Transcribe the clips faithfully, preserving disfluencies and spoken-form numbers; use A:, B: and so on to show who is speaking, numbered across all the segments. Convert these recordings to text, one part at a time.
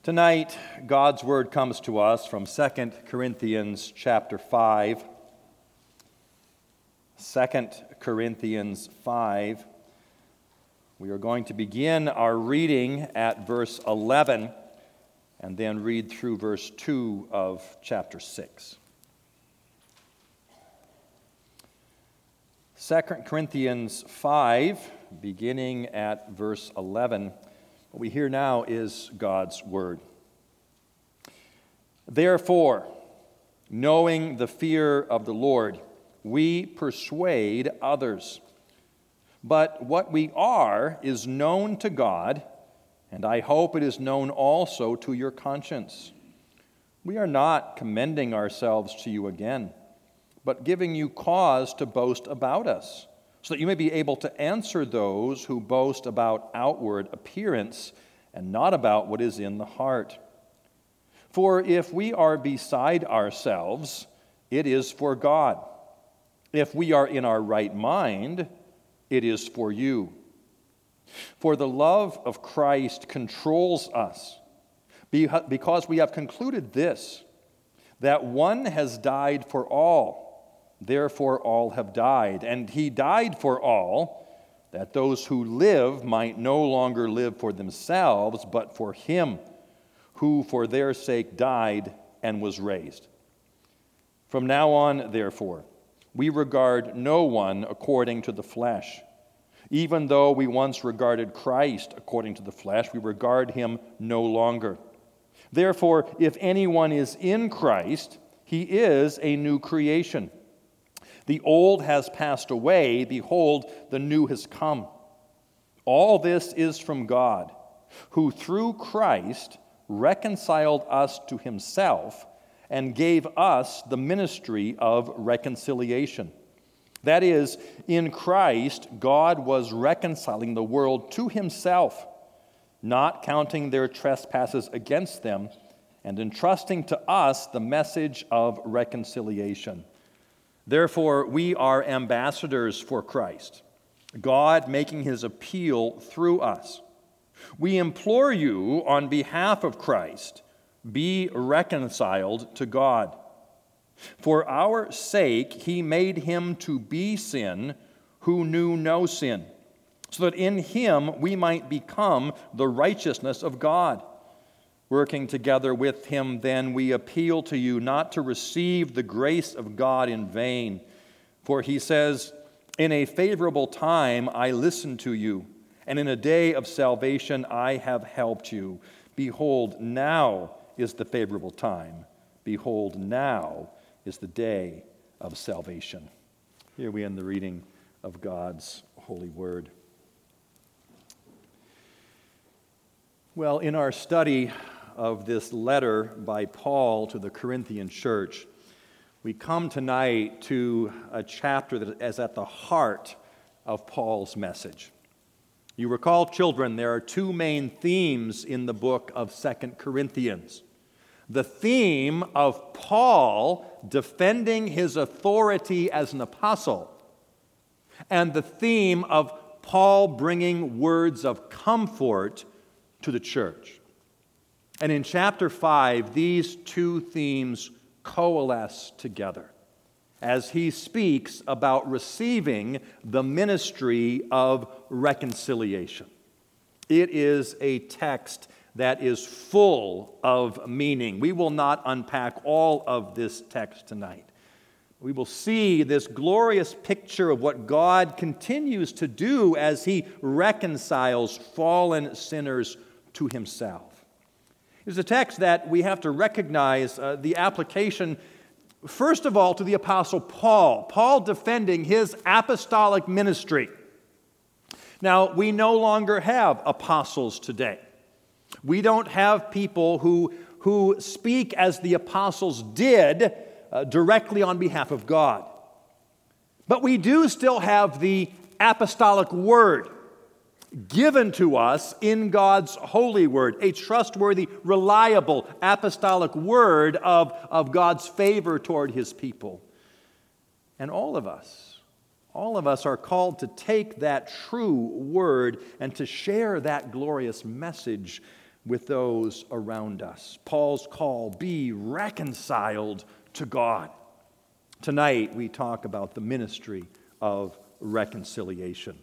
A: Tonight, God's word comes to us from Second Corinthians chapter five. Second Corinthians five. We are going to begin our reading at verse eleven and then read through verse two of chapter six. Second Corinthians five, beginning at verse eleven. What we hear now is God's word. Therefore, knowing the fear of the Lord, we persuade others. But what we are is known to God, and I hope it is known also to your conscience. We are not commending ourselves to you again, but giving you cause to boast about us, so that you may be able to answer those who boast about outward appearance and not about what is in the heart. For if we are beside ourselves, it is for God. If we are in our right mind, it is for you. For the love of Christ controls us, because we have concluded this, that one has died for all. Therefore all have died, and he died for all, that those who live might no longer live for themselves, but for him who for their sake died and was raised. From now on, therefore, we regard no one according to the flesh. Even though we once regarded Christ according to the flesh, we regard him no longer. Therefore, if anyone is in Christ, he is a new creation. The old has passed away, behold, the new has come. All this is from God, who through Christ reconciled us to himself and gave us the ministry of reconciliation. That is, in Christ, God was reconciling the world to himself, not counting their trespasses against them, and entrusting to us the message of reconciliation. Therefore, we are ambassadors for Christ, God making his appeal through us. We implore you on behalf of Christ, be reconciled to God. For our sake, he made him to be sin who knew no sin, so that in him we might become the righteousness of God. Working together with him, then, we appeal to you not to receive the grace of God in vain. For he says, in a favorable time I listened to you, and in a day of salvation I have helped you. Behold, now is the favorable time. Behold, now is the day of salvation. Here we end the reading of God's holy word. Well, in our study of this letter by Paul to the Corinthian church, we come tonight to a chapter that is at the heart of Paul's message. You recall, children, there are two main themes in the book of Second Corinthians. The theme of Paul defending his authority as an apostle, and the theme of Paul bringing words of comfort to the church. And in chapter five, these two themes coalesce together as he speaks about receiving the ministry of reconciliation. It is a text that is full of meaning. We will not unpack all of this text tonight. We will see this glorious picture of what God continues to do as he reconciles fallen sinners to himself. It's a text that we have to recognize uh, the application, first of all, to the Apostle Paul. Paul defending his apostolic ministry. Now, we no longer have apostles today. We don't have people who, who speak as the apostles did uh, directly on behalf of God. But we do still have the apostolic word given to us in God's holy word, a trustworthy, reliable apostolic word of, of God's favor toward his people. And all of us, all of us are called to take that true word and to share that glorious message with those around us. Paul's call, be reconciled to God. Tonight, we talk about the ministry of reconciliation.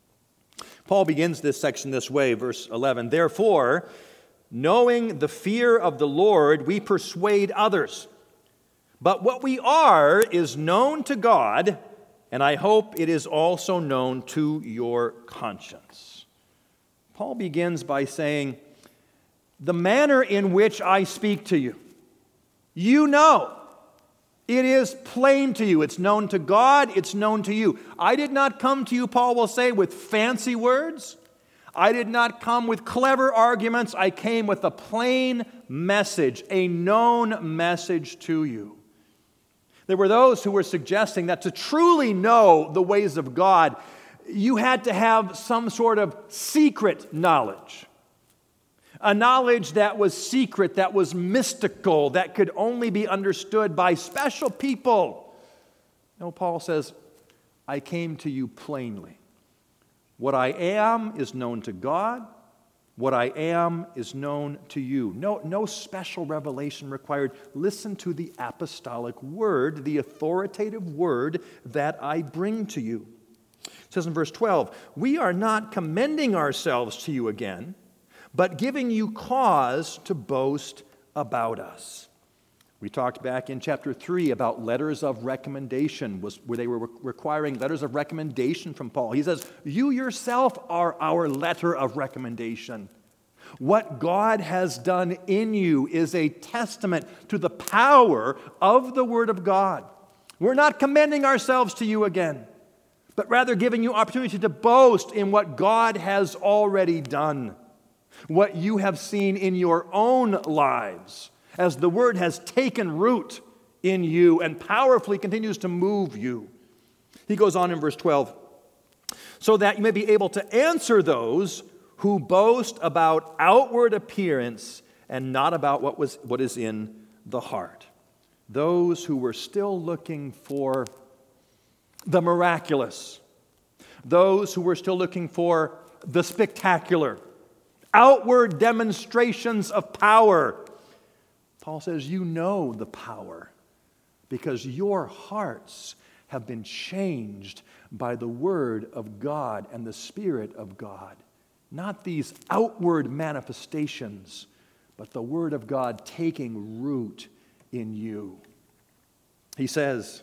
A: Paul begins this section this way, verse eleven. Therefore, knowing the fear of the Lord, we persuade others. But what we are is known to God, and I hope it is also known to your conscience. Paul begins by saying, the manner in which I speak to you, you know. It is plain to you. It's known to God. It's known to you. I did not come to you, Paul will say, with fancy words. I did not come with clever arguments. I came with a plain message, a known message to you. There were those who were suggesting that to truly know the ways of God, you had to have some sort of secret knowledge. A knowledge that was secret, that was mystical, that could only be understood by special people. No, Paul says, I came to you plainly. What I am is known to God. What I am is known to you. No, no special revelation required. Listen to the apostolic word, the authoritative word that I bring to you. It says in verse twelve, we are not commending ourselves to you again, but giving you cause to boast about us. We talked back in chapter three about letters of recommendation, was where they were requiring letters of recommendation from Paul. He says, you yourself are our letter of recommendation. What God has done in you is a testament to the power of the Word of God. We're not commending ourselves to you again, but rather giving you opportunity to boast in what God has already done. What you have seen in your own lives as the Word has taken root in you and powerfully continues to move you. He goes on in verse twelve, so that you may be able to answer those who boast about outward appearance and not about what was what is in the heart. Those who were still looking for the miraculous. Those who were still looking for the spectacular. Outward demonstrations of power. Paul says, you know the power because your hearts have been changed by the Word of God and the Spirit of God. Not these outward manifestations, but the Word of God taking root in you. He says,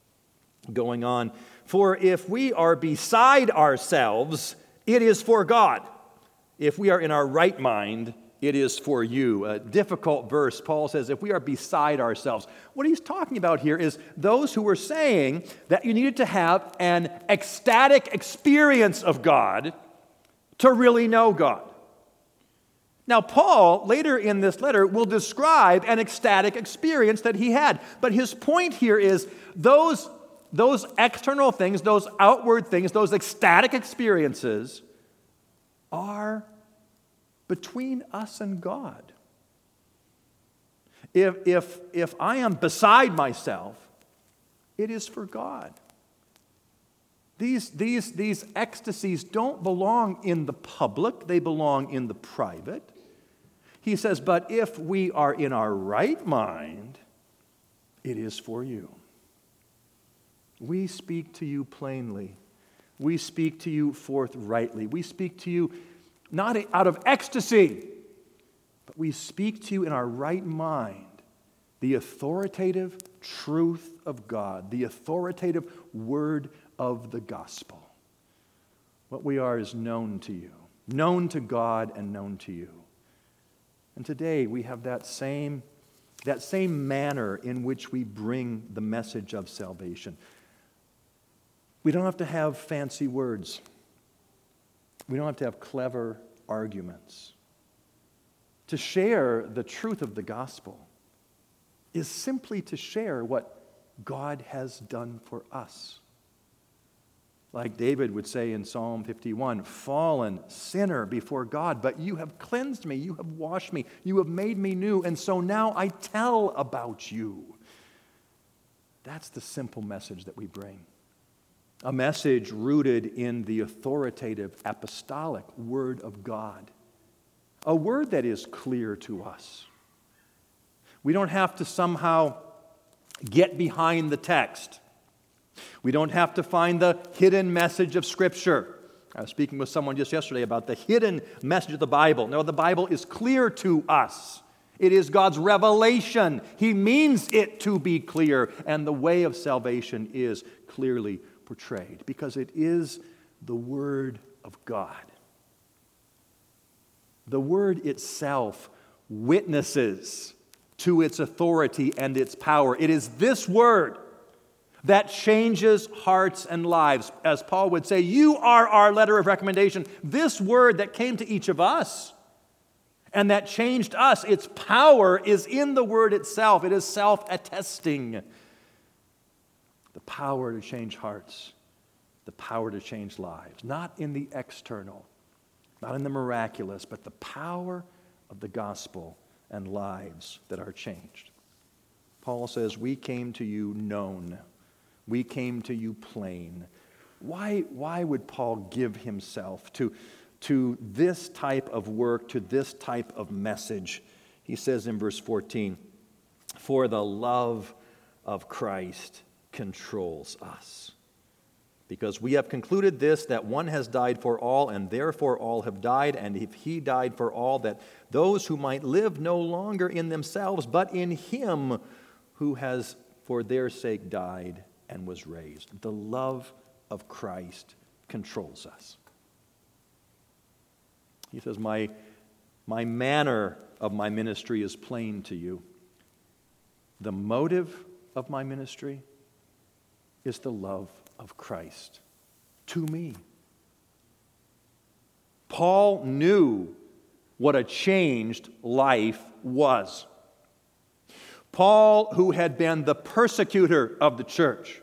A: going on, for if we are beside ourselves, it is for God. If we are in our right mind, it is for you. A difficult verse. Paul says, if we are beside ourselves. What he's talking about here is those who were saying that you needed to have an ecstatic experience of God to really know God. Now, Paul, later in this letter, will describe an ecstatic experience that he had. But his point here is those, those external things, those outward things, those ecstatic experiences are between us and God. If, if, if I am beside myself, it is for God. These, these, these ecstasies don't belong in the public, they belong in the private. He says, but if we are in our right mind, it is for you. We speak to you plainly. We speak to you forthrightly. We speak to you not out of ecstasy, but we speak to you in our right mind the authoritative truth of God, the authoritative word of the gospel. What we are is known to you, known to God and known to you. And today we have that same, that same manner in which we bring the message of salvation. We don't have to have fancy words. We don't have to have clever arguments. To share the truth of the gospel is simply to share what God has done for us. Like David would say in Psalm fifty-one, fallen sinner before God, but you have cleansed me, you have washed me, you have made me new, and so now I tell about you. That's the simple message that we bring. A message rooted in the authoritative apostolic word of God. a word that is clear to us. We don't have to somehow get behind the text. We don't have to find the hidden message of Scripture. I was speaking with someone just yesterday about the hidden message of the Bible. No, the Bible is clear to us. It is God's revelation. He means it to be clear, and the way of salvation is clearly portrayed because it is the Word of God. The Word itself witnesses to its authority and its power. It is this Word that changes hearts and lives. As Paul would say, you are our letter of recommendation. This Word that came to each of us and that changed us, its power is in the Word itself. It is self-attesting. The power to change hearts, the power to change lives. Not in the external, not in the miraculous, but the power of the gospel and lives that are changed. Paul says, we came to you known. We came to you plain. Why, why would Paul give himself to, to this type of work, to this type of message? He says in verse fourteen, for the love of Christ controls us. Because we have concluded this, that one has died for all, and therefore all have died. And if he died for all, that those who might live no longer in themselves, but in him who has for their sake died and was raised. The love of Christ controls us. He says, my, my manner of my ministry is plain to you. The motive of my ministry is the love of Christ to me. Paul knew what a changed life was. Paul, who had been the persecutor of the church,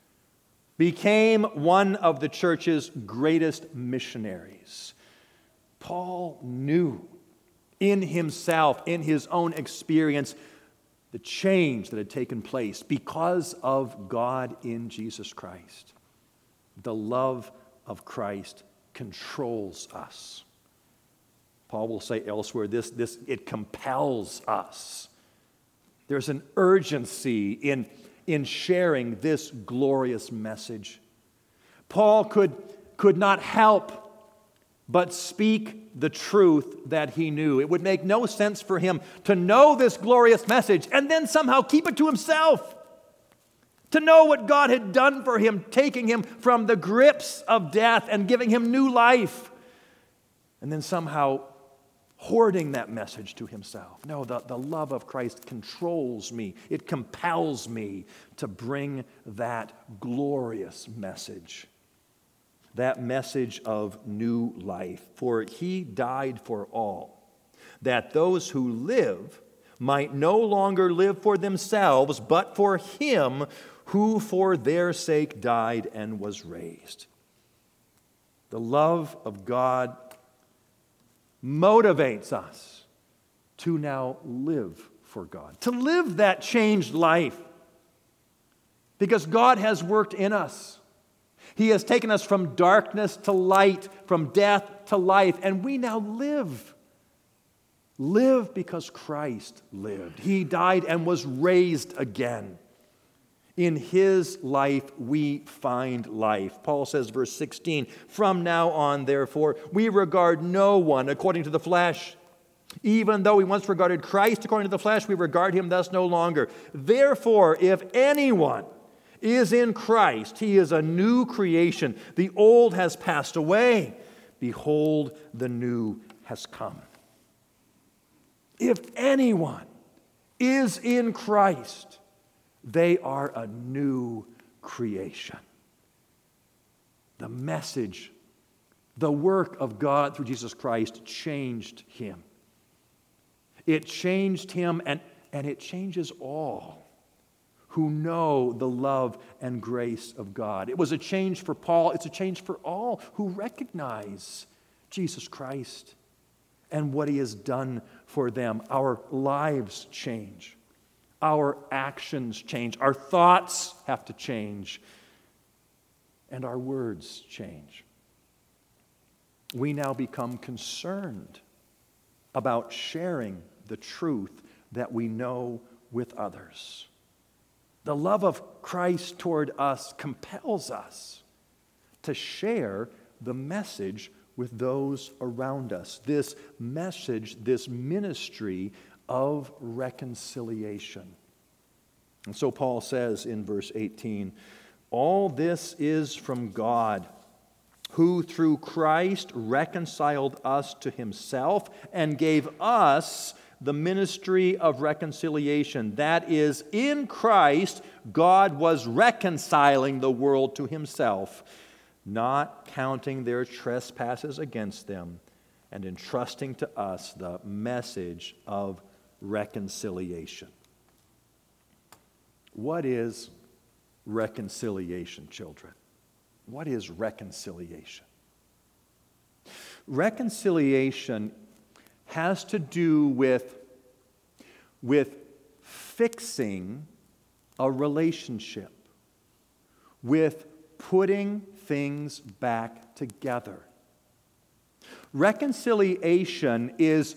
A: became one of the church's greatest missionaries. Paul knew in himself, in his own experience, the change that had taken place because of God in Jesus Christ. The love of Christ controls us. Paul will say elsewhere, this, this it compels us. There's an urgency in, in sharing this glorious message. Paul could, could not help but speak the truth that he knew. It would make no sense for him to know this glorious message and then somehow keep it to himself. To know what God had done for him, taking him from the grips of death and giving him new life, and then somehow hoarding that message to himself. No, the, the love of Christ controls me. It compels me to bring that glorious message. That message of new life. For he died for all, that those who live might no longer live for themselves, but for him who for their sake died and was raised. The love of God motivates us to now live for God, to live that changed life, because God has worked in us. He has taken us from darkness to light, from death to life, and we now live. Live because Christ lived. He died and was raised again. In his life we find life. Paul says, verse sixteen, from now on, therefore, we regard no one according to the flesh. Even though we once regarded Christ according to the flesh, we regard him thus no longer. Therefore, if anyone is in Christ, he is a new creation. The old has passed away. Behold, the new has come. If anyone is in Christ, they are a new creation. The message, the work of God through Jesus Christ changed him. It changed him, and, and it changes all who know the love and grace of God. It was a change for Paul. It's a change for all who recognize Jesus Christ and what he has done for them. Our lives change. Our actions change. Our thoughts have to change. And our words change. We now become concerned about sharing the truth that we know with others. The love of Christ toward us compels us to share the message with those around us. This message, this ministry of reconciliation. And so Paul says in verse eighteen, all this is from God, who through Christ reconciled us to himself and gave us the ministry of reconciliation. That is, in Christ, God was reconciling the world to himself, not counting their trespasses against them, and entrusting to us the message of reconciliation. What is reconciliation, children? What is reconciliation? Reconciliation has to do with, with fixing a relationship, with putting things back together. Reconciliation is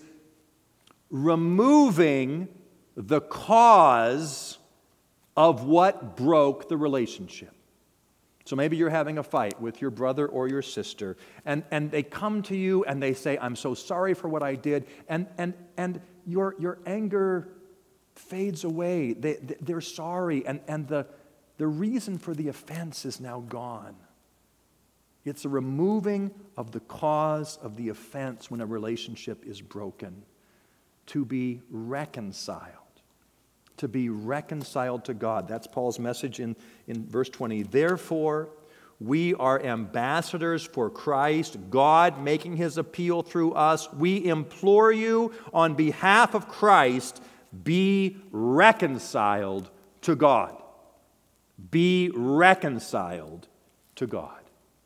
A: removing the cause of what broke the relationship. So maybe you're having a fight with your brother or your sister, and, and they come to you and they say, I'm so sorry for what I did, and, and, and your, your anger fades away. They, they're sorry, and, and the, the reason for the offense is now gone. It's a removing of the cause of the offense when a relationship is broken. To be reconciled. To be reconciled to God. That's Paul's message in, in verse twenty. Therefore, we are ambassadors for Christ, God making his appeal through us. We implore you on behalf of Christ, be reconciled to God. Be reconciled to God.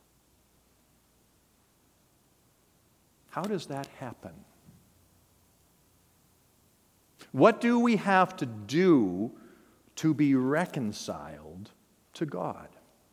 A: How does that happen? What do we have to do to be reconciled to God?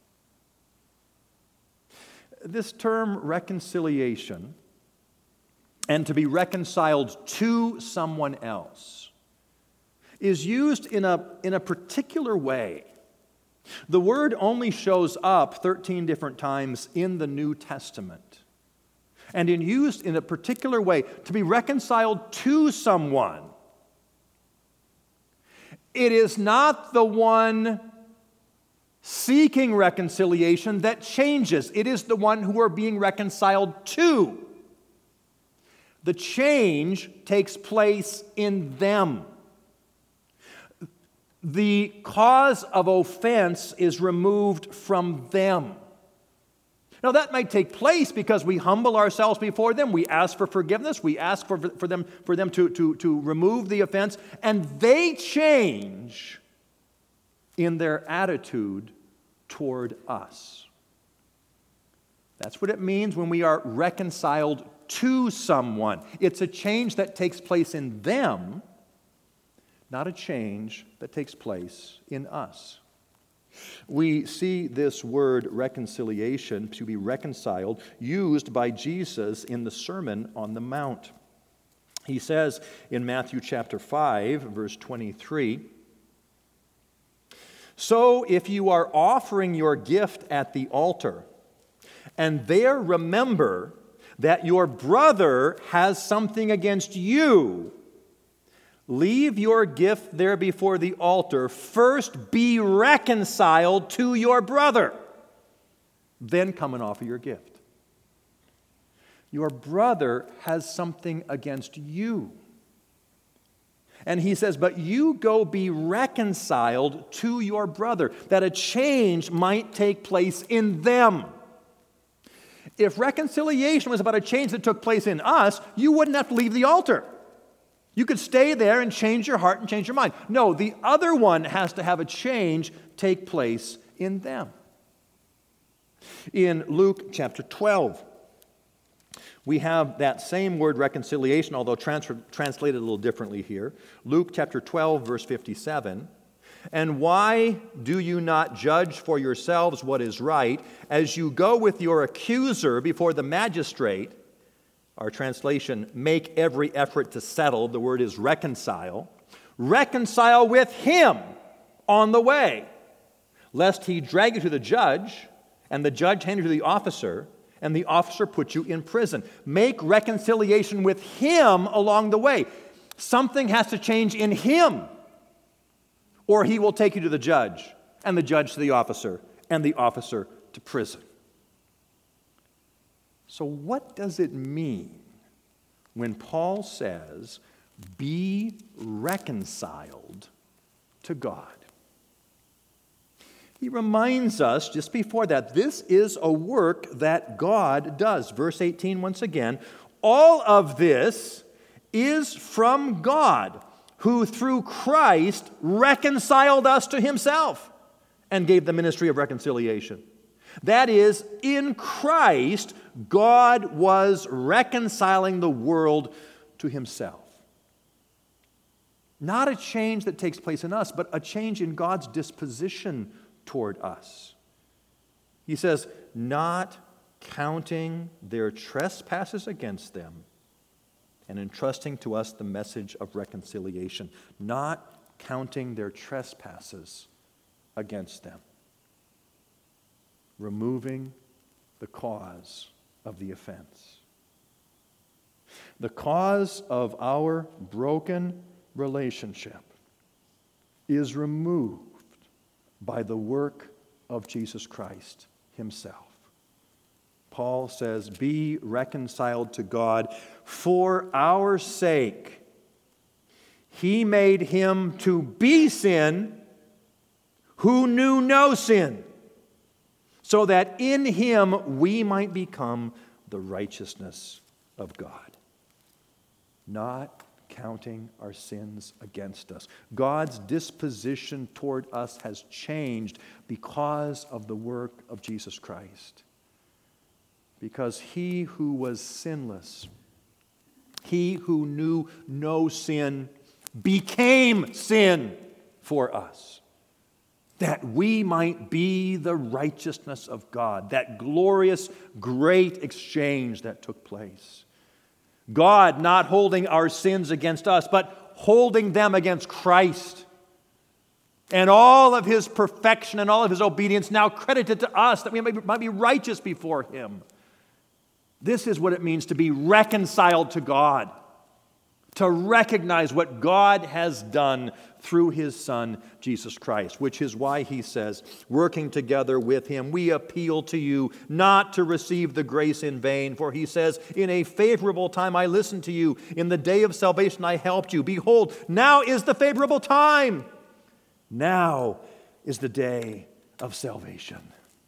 A: This term reconciliation, and to be reconciled to someone else, is used in a, in a particular way. The word only shows up thirteen different times in the New Testament. And in used in a particular way, to be reconciled to someone. It is not the one seeking reconciliation that changes. It is the one who are being reconciled to. The change takes place in them. The cause of offense is removed from them. Now, that might take place because we humble ourselves before them. We ask for forgiveness. We ask for, for them, for them to, to, to remove the offense. And they change in their attitude toward us. That's what it means when we are reconciled to someone. It's a change that takes place in them, not a change that takes place in us. We see this word reconciliation, to be reconciled, used by Jesus in the Sermon on the Mount. He says in Matthew chapter five, verse twenty-three, so if you are offering your gift at the altar, and there remember that your brother has something against you, leave your gift there before the altar. First be reconciled to your brother. Then come and offer your gift. Your brother has something against you. And he says, but you go be reconciled to your brother, that a change might take place in them. If reconciliation was about a change that took place in us, you wouldn't have to leave the altar. You could stay there and change your heart and change your mind. No, the other one has to have a change take place in them. In Luke chapter twelve, we have that same word reconciliation, although trans- translated a little differently here. Luke chapter twelve, verse fifty-seven. And why do you not judge for yourselves what is right as you go with your accuser before the magistrate, Our translation, make every effort to settle, the word is reconcile. Reconcile with him on the way, lest he drag you to the judge, and the judge hand you to the officer, and the officer put you in prison. Make reconciliation with him along the way. Something has to change in him, or he will take you to the judge, and the judge to the officer, and the officer to prison. So what does it mean when Paul says, be reconciled to God? He reminds us just before that, this is a work that God does. Verse eighteen, once again, all of this is from God, who through Christ reconciled us to himself and gave the ministry of reconciliation. That is, in Christ, God was reconciling the world to himself. Not a change that takes place in us, but a change in God's disposition toward us. He says, not counting their trespasses against them and entrusting to us the message of reconciliation. Not counting their trespasses against them. Removing the cause of the offense. The cause of our broken relationship is removed by the work of Jesus Christ himself. Paul says, be reconciled to God for our sake. He made him to be sin who knew no sin, so that in him we might become the righteousness of God. Not counting our sins against us. God's disposition toward us has changed because of the work of Jesus Christ. Because he who was sinless, he who knew no sin, became sin for us, that we might be the righteousness of God. That glorious, great exchange that took place. God not holding our sins against us, but holding them against Christ. And all of his perfection and all of his obedience now credited to us, that we might be righteous before him. This is what it means to be reconciled to God. To recognize what God has done through his Son, Jesus Christ, which is why he says, working together with him, we appeal to you not to receive the grace in vain. For he says, in a favorable time I listened to you. In the day of salvation I helped you. Behold, now is the favorable time. Now is the day of salvation.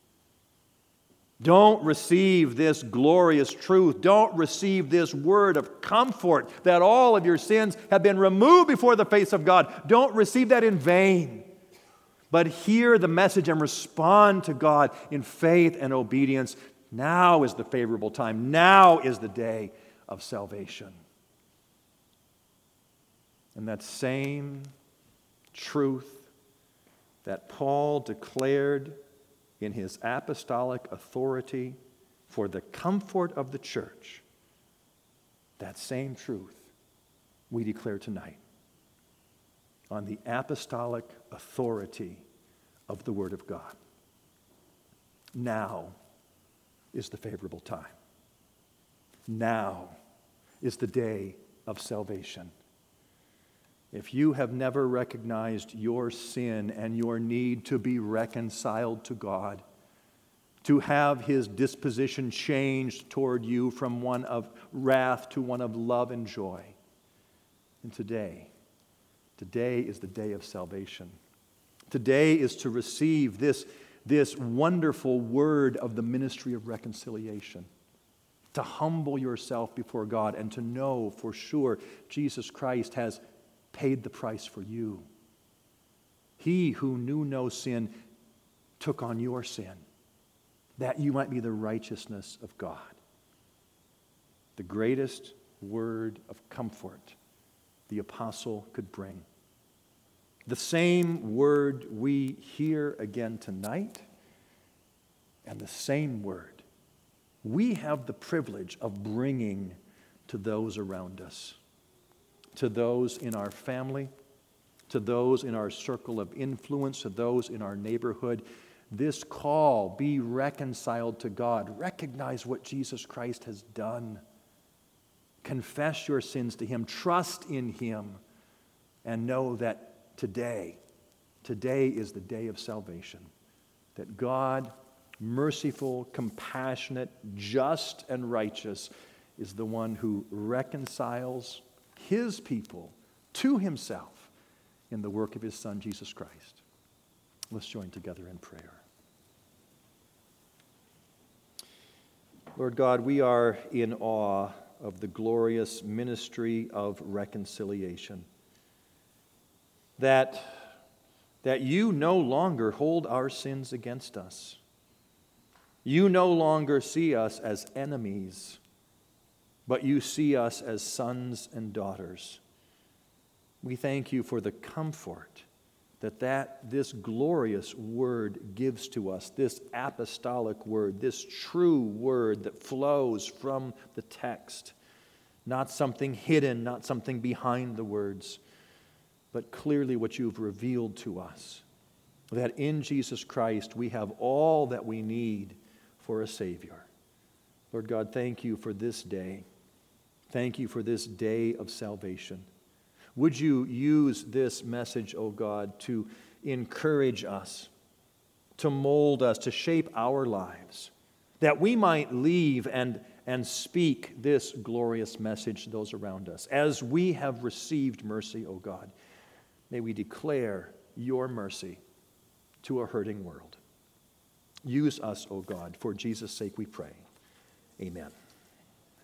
A: Don't receive this glorious truth. Don't receive this word of comfort that all of your sins have been removed before the face of God. Don't receive that in vain. But hear the message and respond to God in faith and obedience. Now is the favorable time. Now is the day of salvation. And that same truth that Paul declared in his apostolic authority for the comfort of the church, that same truth we declare tonight on the apostolic authority of the Word of God. Now is the favorable time. Now is the day of salvation. If you have never recognized your sin and your need to be reconciled to God, to have his disposition changed toward you from one of wrath to one of love and joy, and today, today is the day of salvation. Today is to receive this, this wonderful word of the ministry of reconciliation. To humble yourself before God and to know for sure Jesus Christ has paid the price for you. He who knew no sin took on your sin, that you might be the righteousness of God. The greatest word of comfort the apostle could bring. The same word we hear again tonight, and the same word we have the privilege of bringing to those around us, to those in our family, to those in our circle of influence, to those in our neighborhood. This call, be reconciled to God. Recognize what Jesus Christ has done. Confess your sins to Him. Trust in Him. And know that today, today is the day of salvation. That God, merciful, compassionate, just, and righteous, is the one who reconciles His people to Himself in the work of His Son, Jesus Christ. Let's join together in prayer. Lord God, we are in awe of the glorious ministry of reconciliation. That, that you no longer hold our sins against us. You no longer see us as enemies, but you see us as sons and daughters. We thank you for the comfort that, that this glorious word gives to us, this apostolic word, this true word that flows from the text, not something hidden, not something behind the words, but clearly what you've revealed to us, that in Jesus Christ we have all that we need for a Savior. Lord God, thank you for this day. Thank you for this day of salvation. Would you use this message, O God, to encourage us, to mold us, to shape our lives, that we might leave and, and speak this glorious message to those around us. As we have received mercy, O God, may we declare your mercy to a hurting world. Use us, O God, for Jesus' sake we pray. Amen.